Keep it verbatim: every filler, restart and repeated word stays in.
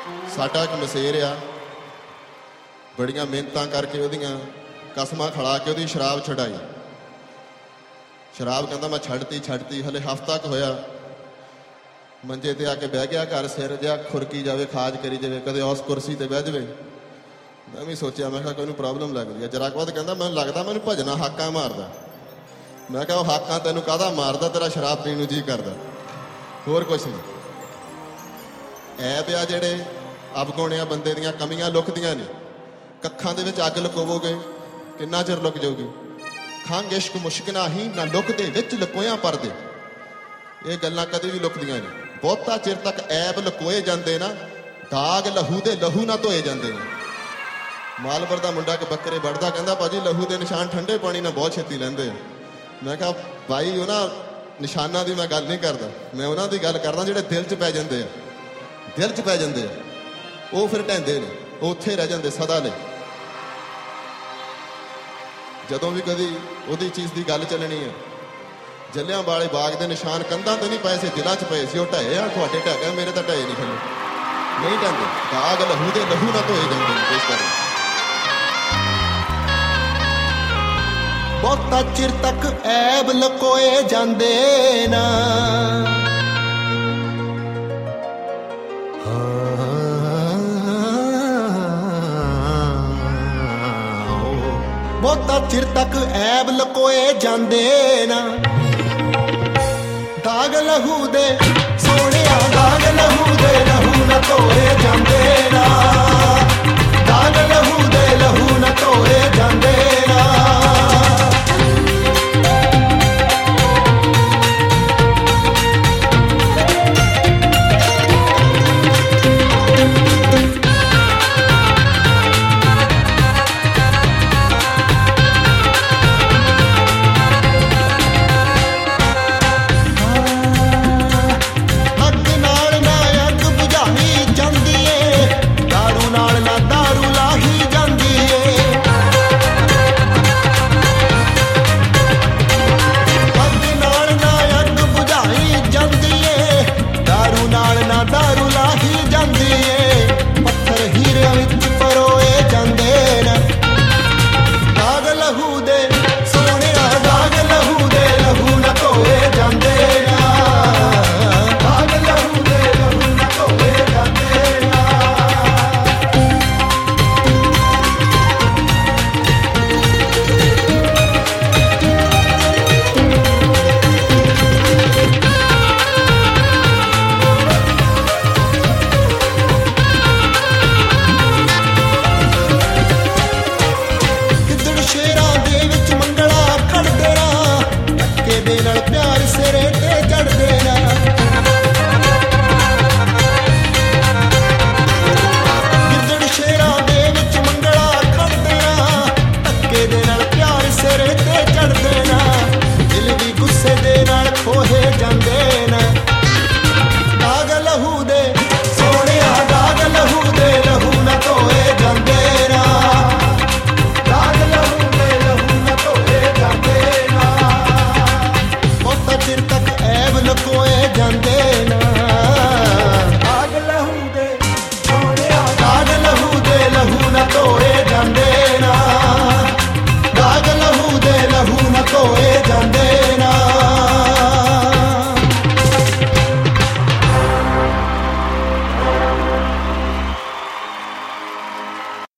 ਸਾਡਾ ਇੱਕ ਮਸੇਰ ਆ, ਬੜੀਆਂ ਮਿਹਨਤਾਂ ਕਰਕੇ ਉਹਦੀਆਂ ਕਸਮਾਂ ਖੜਾ ਕੇ ਉਹਦੀ ਸ਼ਰਾਬ ਛਡਾਈ। ਸ਼ਰਾਬ ਕਹਿੰਦਾ ਮੈਂ ਛੱਡਤੀ ਛੱਡਤੀ ਹਲੇ ਹਫ਼ਤਾ ਕੁ ਹੋਇਆ, ਮੰਜੇ ਤੇ ਆ ਕੇ ਬਹਿ ਗਿਆ, ਘਰ ਸਿਰ ਜਿਹਾ ਖੁਰਕੀ ਜਾਵੇ, ਖਾਜ ਕਰੀ ਜਾਵੇ, ਕਦੇ ਉਸ ਕੁਰਸੀ ਤੇ ਬਹਿ ਜਾਵੇ। ਮੈਂ ਵੀ ਸੋਚਿਆ, ਮੈਂ ਕਿਹਾ ਕੋਈ ਨੂੰ ਪ੍ਰੋਬਲਮ ਲੱਗਦੀ ਆ। ਜਰਾ ਕੁ ਬਾਅਦ ਕਹਿੰਦਾ ਮੈਨੂੰ ਲੱਗਦਾ ਮੈਨੂੰ ਭਜਨਾ ਹਾਕਾਂ ਮਾਰਦਾ। ਮੈਂ ਕਿਹਾ ਉਹ ਹਾਕਾਂ ਤੈਨੂੰ ਕਾਹਦਾ ਮਾਰਦਾ, ਤੇਰਾ ਸ਼ਰਾਬ ਪੀਣ ਨੂੰ ਜੀ ਕਰਦਾ, ਹੋਰ ਕੁਛ ਨਹੀਂ। ਐਬ ਆ ਜਿਹੜੇ ਅਵਗੁਣਿਆ ਬੰਦੇ ਦੀਆਂ ਕਮੀਆਂ ਲੁਕਦੀਆਂ ਨੇ। ਕੱਖਾਂ ਦੇ ਵਿੱਚ ਅੱਗ ਲੁਕੋਵੋਗੇ ਕਿੰਨਾ ਚਿਰ ਲੁਕ ਜਾਊਗੀ। ਖੰਘ ਇਸ਼ਕ ਮੁਸ਼ਕਿਲਾਂ ਹੀ ਨਾ ਲੁਕਦੇ ਵਿੱਚ ਲੁਕੋਇਆ ਪਰਦੇ। ਇਹ ਗੱਲਾਂ ਕਦੇ ਵੀ ਲੁਕਦੀਆਂ ਨਹੀਂ। ਬਹੁਤਾ ਚਿਰ ਤੱਕ ਐਬ ਲੁਕੋਏ ਜਾਂਦੇ ਨਾ, ਦਾਗ ਲਹੂ ਦੇ ਲਹੂ ਨਾ ਧੋਏ ਜਾਂਦੇ ਨੇ। ਮਾਲਪੁਰ ਦਾ ਮੁੰਡਾ ਕਿ ਬੱਕਰੇ ਵੜਦਾ, ਕਹਿੰਦਾ ਭਾਜੀ ਲਹੂ ਦੇ ਨਿਸ਼ਾਨ ਠੰਡੇ ਪਾਣੀ ਨਾਲ ਬਹੁਤ ਛੇਤੀ ਲੈਂਦੇ ਆ। ਮੈਂ ਕਿਹਾ ਭਾਈ ਉਹਨਾਂ ਨਿਸ਼ਾਨਾਂ ਦੀ ਮੈਂ ਗੱਲ ਨਹੀਂ ਕਰਦਾ, ਮੈਂ ਉਹਨਾਂ ਦੀ ਗੱਲ ਕਰਦਾ ਜਿਹੜੇ ਦਿਲ 'ਚ ਪੈ ਜਾਂਦੇ ਆ। ਦਿਲ 'ਚ ਪੈ ਜਾਂਦੇ ਆ ਉਹ ਫਿਰ ਢਹਿੰਦੇ ਨੇ, ਉਹ ਉੱਥੇ ਰਹਿ ਜਾਂਦੇ ਸਦਾ ਲਈ। ਜਦੋਂ ਵੀ ਕਦੀ ਉਹਦੀ ਚੀਜ਼ ਦੀ ਗੱਲ ਚੱਲਣੀ ਹੈ, ਜਲਿਆਂਵਾਲੇ ਬਾਗ ਦੇ ਨਿਸ਼ਾਨ ਕੰਧਾਂ ਤੇ ਨਹੀਂ ਪਏ ਸੀ, ਦਿਲਾਂ 'ਚ ਪਏ ਸੀ। ਉਹ ਢਏ ਆ, ਤੁਹਾਡੇ ਢਹਿ ਗਏ, ਮੇਰੇ ਤਾਂ ਢਏ ਨਹੀਂ ਥੱਲੇ, ਨਹੀਂ ਢਹਿੰਦੇ। ਦਾਗ ਲਹੂ ਦੇ ਲਹੂ ਨਾ ਧੋਏ ਜਾਂਦੇ ਨੇ। ਇਸ ਕਰਕੇ ਬਹੁਤਾ ਚਿਰ ਤੱਕ ਐਬ ਲਕੋਏ ਜਾਂਦੇ ਨਾ। ਬਹੁਤਾ ਚਿਰ ਤੱਕ ਐਬ ਲਕੋਏ ਜਾਂਦੇ ਨਾ, ਦਾਗ ਲਹੂ ਦੇ